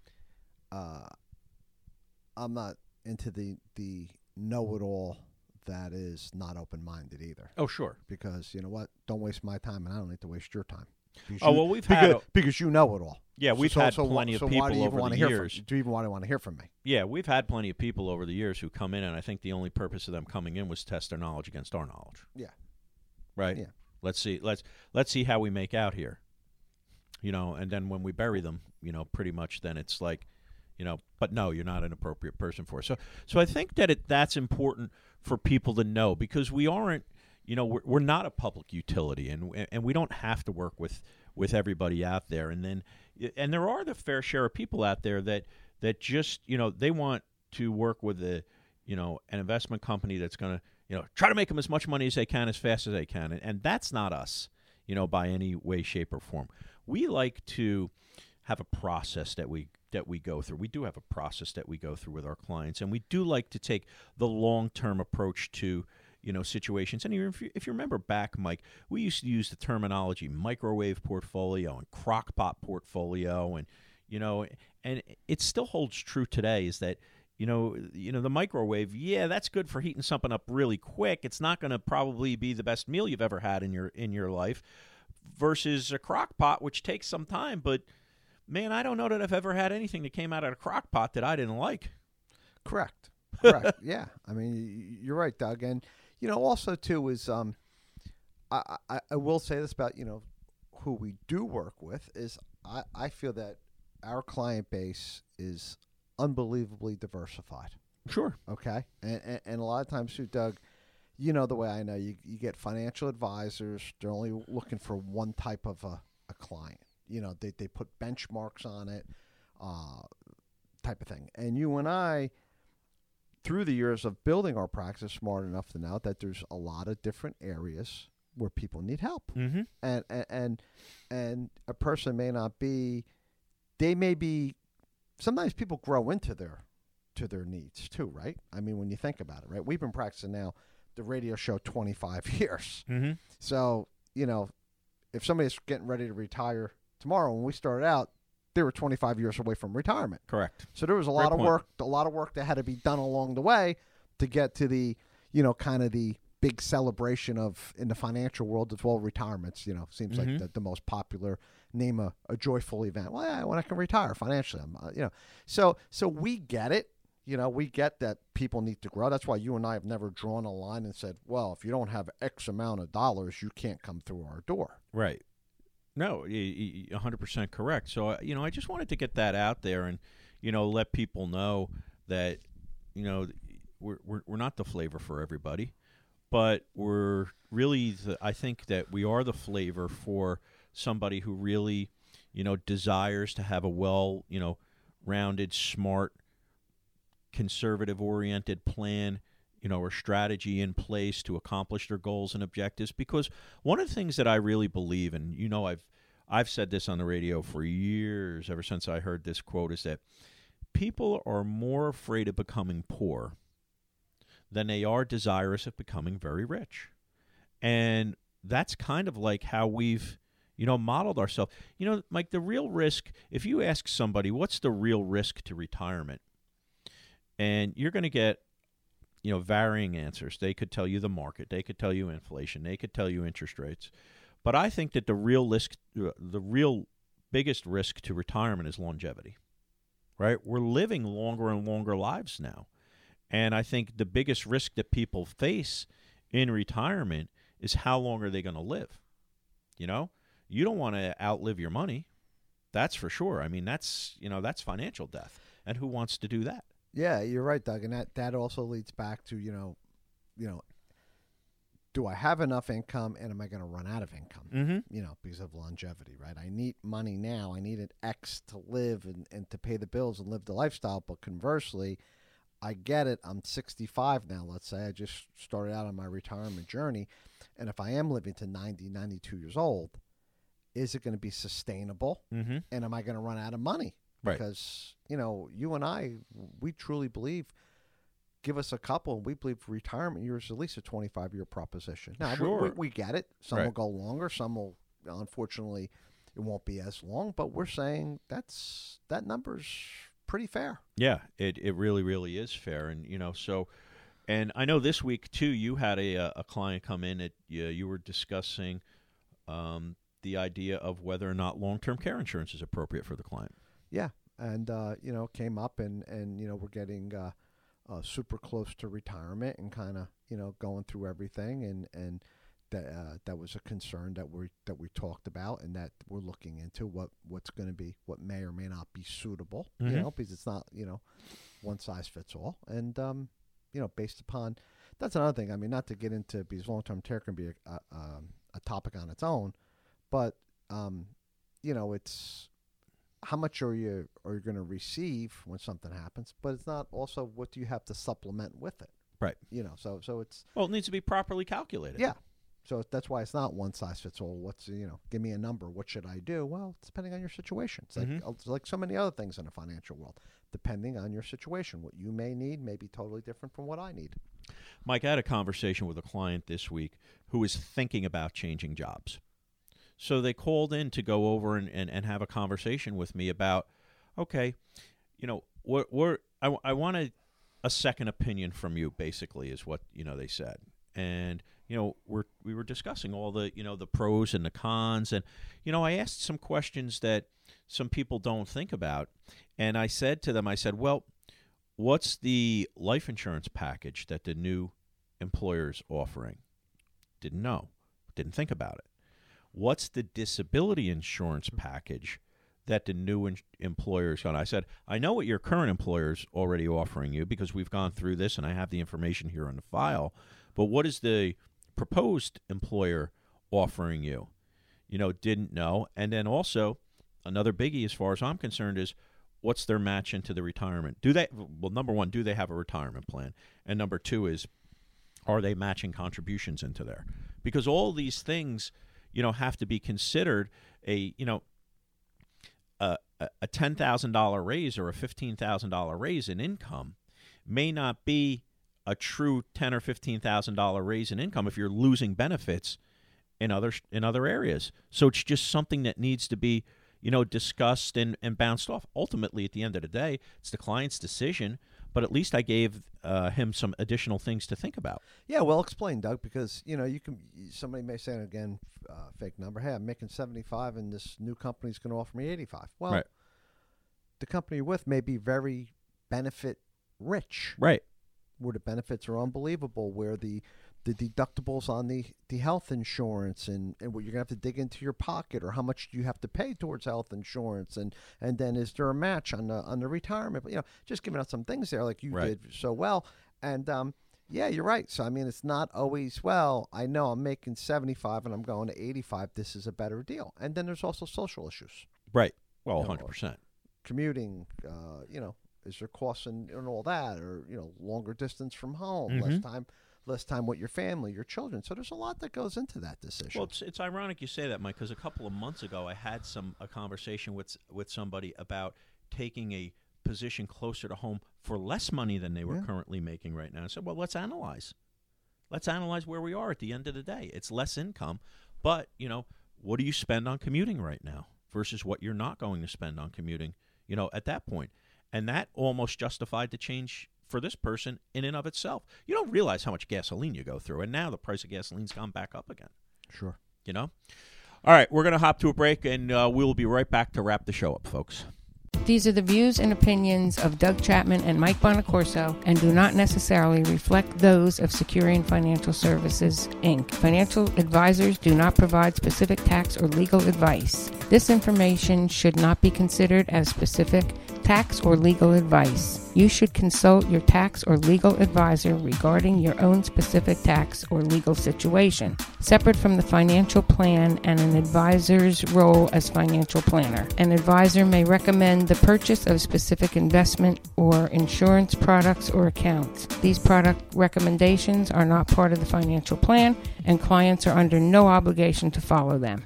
I'm not into the know-it-all that is not open-minded either. Oh, sure. Because, you know what? Don't waste my time, and I don't need to waste your time. Because you know it all. Yeah, we've had plenty of people over the years. Do you even want to hear from me? Yeah, we've had plenty of people over the years who come in, and I think the only purpose of them coming in was to test their knowledge against our knowledge. Yeah. Right? Yeah. Let's see how we make out here. And then when we bury them, pretty much then it's like, but no, you're not an appropriate person for it. So I think that that's important for people to know because we aren't, we're not a public utility and we don't have to work with everybody out there. And there are the fair share of people out there that just, they want to work with an investment company that's going to, try to make them as much money as they can as fast as they can. And that's not us, by any way, shape, or form. We like to have a process that we go through. We do have a process that we go through with our clients, and we do like to take the long-term approach to, situations. And if you remember back, Mike, we used to use the terminology microwave portfolio and crock-pot portfolio, and and it still holds true today. Is that the microwave? Yeah, that's good for heating something up really quick. It's not going to probably be the best meal you've ever had in your life, versus a crock-pot, which takes some time, but man, I don't know that I've ever had anything that came out of a crock pot that I didn't like. Correct. Yeah. I mean, you're right, Doug. And, also, too, is I will say this about, who we do work with is I feel that our client base is unbelievably diversified. Sure. Okay. And a lot of times, too, Doug, you know the way I know. You get financial advisors. They're only looking for one type of a client. You know, they put benchmarks on it, type of thing. And you and I, through the years of building our practice, smart enough to know that there's a lot of different areas where people need help. Mm-hmm. And a person may not be, they may be, sometimes people grow into their needs too, right? I mean, when you think about it, right? We've been practicing now the radio show 25 years. Mm-hmm. So, you know, if somebody's getting ready to retire tomorrow, when we started out, they were 25 years away from retirement. Correct. So there was a lot of work that had to be done along the way to get to the, you know, kind of the big celebration of, in the financial world as well, retirements, you know, seems Mm-hmm. like the most popular, name a joyful event. Well, yeah, when I can retire financially, you know. So we get it. You know, we get that people need to grow. That's why you and I have never drawn a line and said, well, if you don't have X amount of dollars, you can't come through our door. Right. No, 100% correct. So, you know, I just wanted to get that out there and, you know, let people know that, you know, we're not the flavor for everybody, but we're really, I think that we are the flavor for somebody who really, you know, desires to have a well, you know, rounded, smart, conservative-oriented plan, you know, or strategy in place to accomplish their goals and objectives. Because one of the things that I really believe, and you know, I've said this on the radio for years, ever since I heard this quote, is that people are more afraid of becoming poor than they are desirous of becoming very rich. And that's kind of like how we've, you know, modeled ourselves. You know, Mike, the real risk, if you ask somebody, what's the real risk to retirement? And you're going to get, you know, varying answers. They could tell you the market. They could tell you inflation. They could tell you interest rates. But I think that the real biggest risk to retirement is longevity, right? We're living longer and longer lives now. And I think the biggest risk that people face in retirement is how long are they going to live? You know, you don't want to outlive your money. That's for sure. I mean, that's, you know, that's financial death. And who wants to do that? Yeah, you're right, Doug, and that also leads back to, you know, do I have enough income and am I going to run out of income? Mm-hmm. You know, because of longevity, right? I need money now. I need an X to live and to pay the bills and live the lifestyle. But conversely, I get it. I'm 65 now, let's say. I just started out on my retirement journey. And if I am living to 90, 92 years old, is it going to be sustainable? Mm-hmm. And am I going to run out of money? Right. Because, you know, you and I, we truly believe, give us a couple, and we believe retirement years is at least a 25-year proposition. Now, sure. we get it. Some Right. will go longer. Some will, unfortunately, it won't be as long. But we're saying that number's pretty fair. Yeah, it really, really is fair. And, you know, so, and I know this week, too, you had a client come in that you were discussing the idea of whether or not long-term care insurance is appropriate for the client. Yeah, and you know, came up and you know, we're getting super close to retirement and kind of, you know, going through everything, and that was a concern that we talked about, and that we're looking into what's going to be, what may or may not be suitable, Mm-hmm. you know, because it's not, you know, one size fits all, and you know, based upon, that's another thing. I mean, not to get into, because long-term care can be a topic on its own, but you know, it's how much are you going to receive when something happens, but it's not also what do you have to supplement with it. Right. You know, so it's, Well, it needs to be properly calculated. yeah. So that's why it's not one size fits all. What's, you know, give me a number. What should I do? Well, it's depending on your situation. It's like so many other things in the financial world, depending on your situation. What you may need may be totally different from what I need. Mike, I had a conversation with a client this week who is thinking about changing jobs. So they called in to go over and have a conversation with me about, okay, you know, I wanted a second opinion from you, basically, is what, you know, they said. And, you know, we were discussing all the, you know, the pros and the cons. And, you know, I asked some questions that some people don't think about. And I said to them, I said, well, what's the life insurance package that the new employer's offering? Didn't know. Didn't think about it. What's the disability insurance package that the new employer's going? I said, I know what your current employer's already offering you because we've gone through this and I have the information here on the file. But what is the proposed employer offering you? Didn't know. And then also, another biggie as far as I'm concerned is, what's their match into the retirement? Number one, do they have a retirement plan? And number two is, are they matching contributions into there? Because all these things, have to be considered. A $10,000 raise or a $15,000 raise in income may not be a true $10,000 or $15,000 raise in income if you're losing benefits in other areas. So it's just something that needs to be discussed and bounced off. Ultimately, at the end of the day, it's the client's decision, but at least I gave him some additional things to think about. Yeah, well explained, Doug, because, somebody may say, again, fake number, hey, I'm making 75 and this new company's going to offer me 85. Well, right. The company you're with may be very benefit rich. Right. Where the benefits are unbelievable, where the deductibles on the health insurance and what you're going to have to dig into your pocket, or how much do you have to pay towards health insurance, and then is there a match on the retirement? Just giving out some things there like you did so well. And yeah, you're right. So I mean, it's not always, well, I know I'm making 75 and I'm going to 85. This is a better deal. And then there's also social issues. Right. Well, 100%. Commuting, is there costs and all that, or longer distance from home, less time with your family, your children. So there's a lot that goes into that decision. Well, it's ironic you say that, Mike, because a couple of months ago I had a conversation with somebody about taking a position closer to home for less money than they were currently making right now. I said, well, let's analyze. Let's analyze where we are at the end of the day. It's less income, but, what do you spend on commuting right now versus what you're not going to spend on commuting, at that point? And that almost justified the change for this person in and of itself. You don't realize how much gasoline you go through, and now the price of gasoline's gone back up again. Sure. All right, we're going to hop to a break, and we'll be right back to wrap the show up, folks. These are the views and opinions of Doug Chapman and Mike Bonacorso and do not necessarily reflect those of Securian Financial Services, Inc. Financial advisors do not provide specific tax or legal advice. This information should not be considered as specific tax or legal advice. You should consult your tax or legal advisor regarding your own specific tax or legal situation, separate from the financial plan and an advisor's role as financial planner. An advisor may recommend the purchase of specific investment or insurance products or accounts. These product recommendations are not part of the financial plan, and clients are under no obligation to follow them.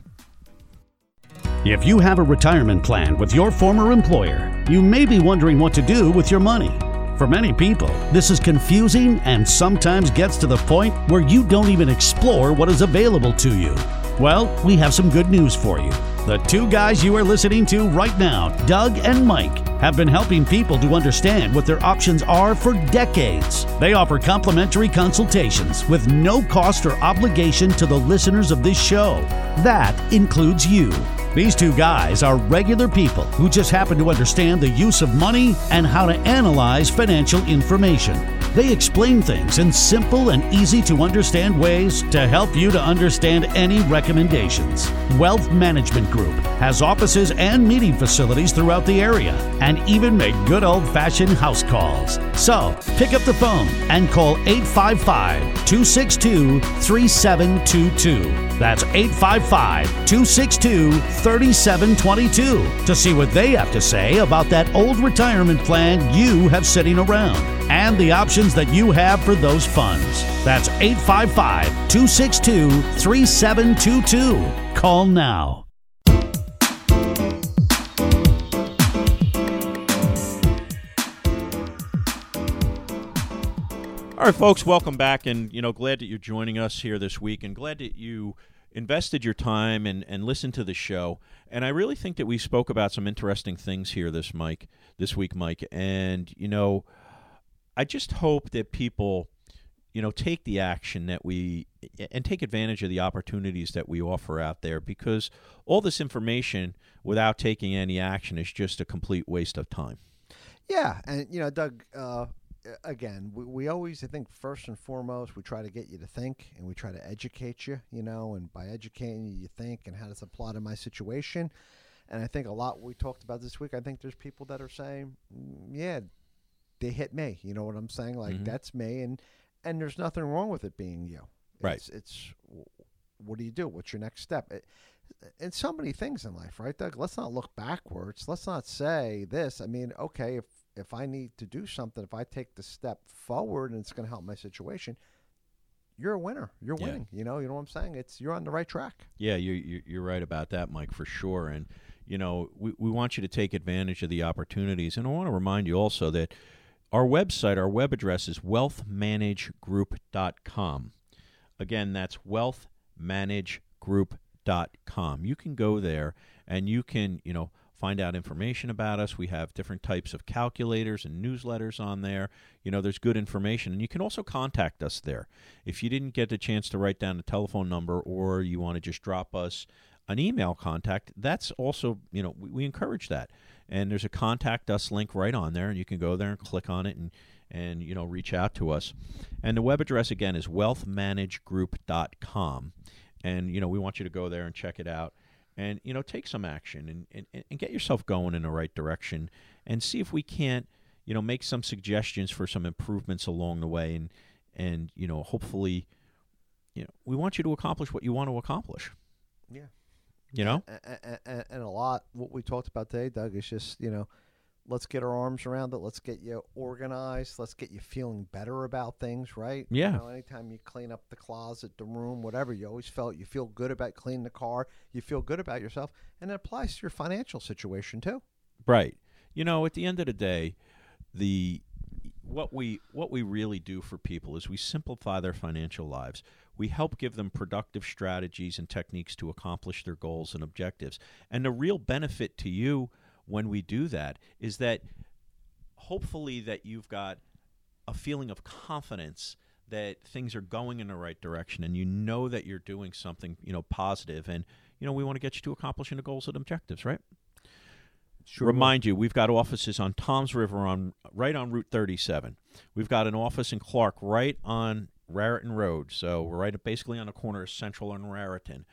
If you have a retirement plan with your former employer, you may be wondering what to do with your money. For many people, this is confusing and sometimes gets to the point where you don't even explore what is available to you. Well, we have some good news for you. The two guys you are listening to right now, Doug and Mike, have been helping people to understand what their options are for decades. They offer complimentary consultations with no cost or obligation to the listeners of this show. That includes you. These two guys are regular people who just happen to understand the use of money and how to analyze financial information. They explain things in simple and easy to understand ways to help you to understand any recommendations. Wealth Management Group has offices and meeting facilities throughout the area and even make good old-fashioned house calls. So pick up the phone and call 855-262-3722. That's 855-262-3722 to see what they have to say about that old retirement plan you have sitting around and the options that you have for those funds. That's 855-262-3722. Call now. All right, folks, welcome back, and glad that you're joining us here this week, and glad that you invested your time and listened to the show. And I really think that we spoke about some interesting things here this week, Mike. And I just hope that people take the action that and take advantage of the opportunities that we offer out there, because all this information without taking any action is just a complete waste of time. Yeah, and Doug. Again, we always, I think, first and foremost, we try to get you to think, and we try to educate you, and by educating you, you think, and how does it apply to my situation? And I think a lot we talked about this week, I think there's people that are saying, yeah, they hit me. You know what I'm saying? Like, that's me. and there's nothing wrong with it being you. Right. It's what do you do? What's your next step? And so many things in life, right, Doug? Let's not look backwards. Let's not say this. I mean, okay, if I need to do something, if I take the step forward and it's going to help my situation, you're a winner. You're winning. You know what I'm saying? You're on the right track. Yeah, you're right about that, Mike, for sure. And, we want you to take advantage of the opportunities. And I want to remind you also that our website, our web address is wealthmanagegroup.com. Again, that's wealthmanagegroup.com. You can go there and you can, find out information about us. We have different types of calculators and newsletters on there. There's good information. And you can also contact us there. If you didn't get the chance to write down a telephone number or you want to just drop us an email contact, that's also, we encourage that. And there's a contact us link right on there, and you can go there and click on it and reach out to us. And the web address, again, is wealthmanagegroup.com. And, we want you to go there and check it out. And, take some action and get yourself going in the right direction and see if we can't, make some suggestions for some improvements along the way. And hopefully, we want you to accomplish what you want to accomplish. Yeah. And a lot, what we talked about today, Doug, is just, let's get our arms around it. Let's get you organized. Let's get you feeling better about things, right? Yeah. Anytime you clean up the closet, the room, whatever, you always felt you feel good about cleaning the car. You feel good about yourself. And it applies to your financial situation, too. Right. At the end of the day, what we really do for people is we simplify their financial lives. We help give them productive strategies and techniques to accomplish their goals and objectives. And the real benefit to you when we do that is that hopefully that you've got a feeling of confidence that things are going in the right direction and that you're doing something, positive. And, we want to get you to accomplishing the goals and objectives, right? Sure. Remind you, we've got offices on Toms River right on Route 37. We've got an office in Clark right on Raritan Road. So we're right basically on the corner of Central and Raritan.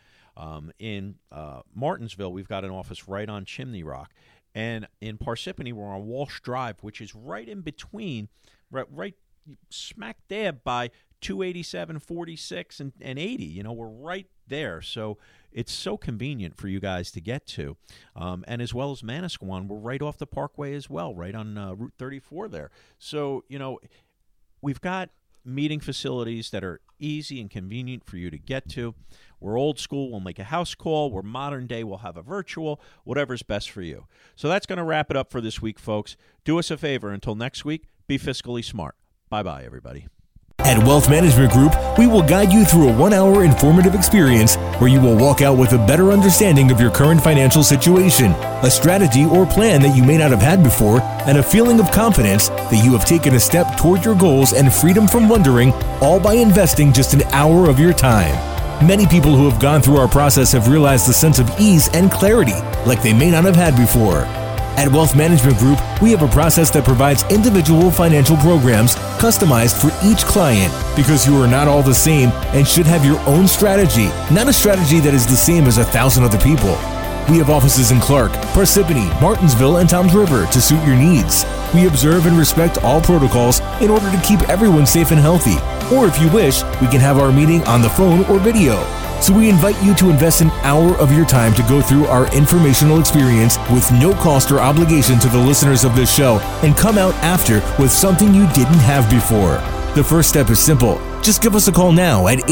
In Martinsville, we've got an office right on Chimney Rock. And in Parsippany, we're on Walsh Drive, which is right in between, right smack dab by 287, 46, and 80. We're right there. So it's so convenient for you guys to get to. And as well as Manasquan, we're right off the Parkway as well, right on Route 34 there. So, we've got meeting facilities that are easy and convenient for you to get to. We're old school, we'll make a house call. We're modern day, we'll have a virtual, whatever's best for you. So that's going to wrap it up for this week, folks. Do us a favor. Until next week, be fiscally smart. Bye-bye, everybody. At Wealth Management Group, we will guide you through a 1-hour informative experience where you will walk out with a better understanding of your current financial situation, a strategy or plan that you may not have had before, and a feeling of confidence that you have taken a step toward your goals and freedom from wondering, all by investing just an hour of your time. Many people who have gone through our process have realized a sense of ease and clarity like they may not have had before. At Wealth Management Group, we have a process that provides individual financial programs customized for each client because you are not all the same and should have your own strategy, not a strategy that is the same as 1,000 other people. We have offices in Clark, Parsippany, Martinsville, and Toms River to suit your needs. We observe and respect all protocols in order to keep everyone safe and healthy. Or if you wish, we can have our meeting on the phone or video. So we invite you to invest an hour of your time to go through our informational experience with no cost or obligation to the listeners of this show and come out after with something you didn't have before. The first step is simple. Just give us a call now at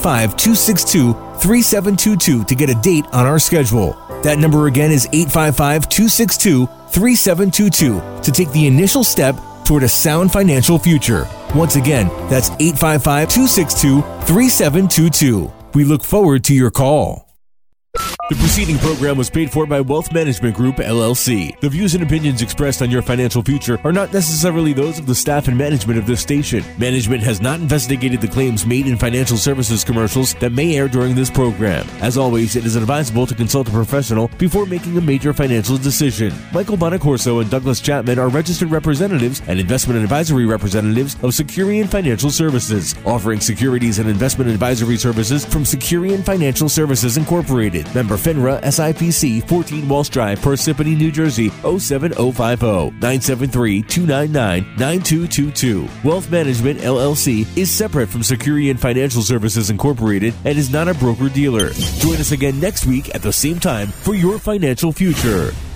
855-262-3722 to get a date on our schedule. That number again is 855-262-3722 to take the initial step toward a sound financial future. Once again, that's 855-262-3722. We look forward to your call. The preceding program was paid for by Wealth Management Group, LLC. The views and opinions expressed on your financial future are not necessarily those of the staff and management of this station. Management has not investigated the claims made in financial services commercials that may air during this program. As always, it is advisable to consult a professional before making a major financial decision. Michael Bonacorso and Douglas Chapman are registered representatives and investment advisory representatives of Securian Financial Services, offering securities and investment advisory services from Securian Financial Services Incorporated. Member FINRA SIPC 14 Walsh Drive, Parsippany, New Jersey 07050 973-299-9222. Wealth Management LLC is separate from Securian Financial Services Incorporated and is not a broker-dealer. Join us again next week at the same time for your financial future.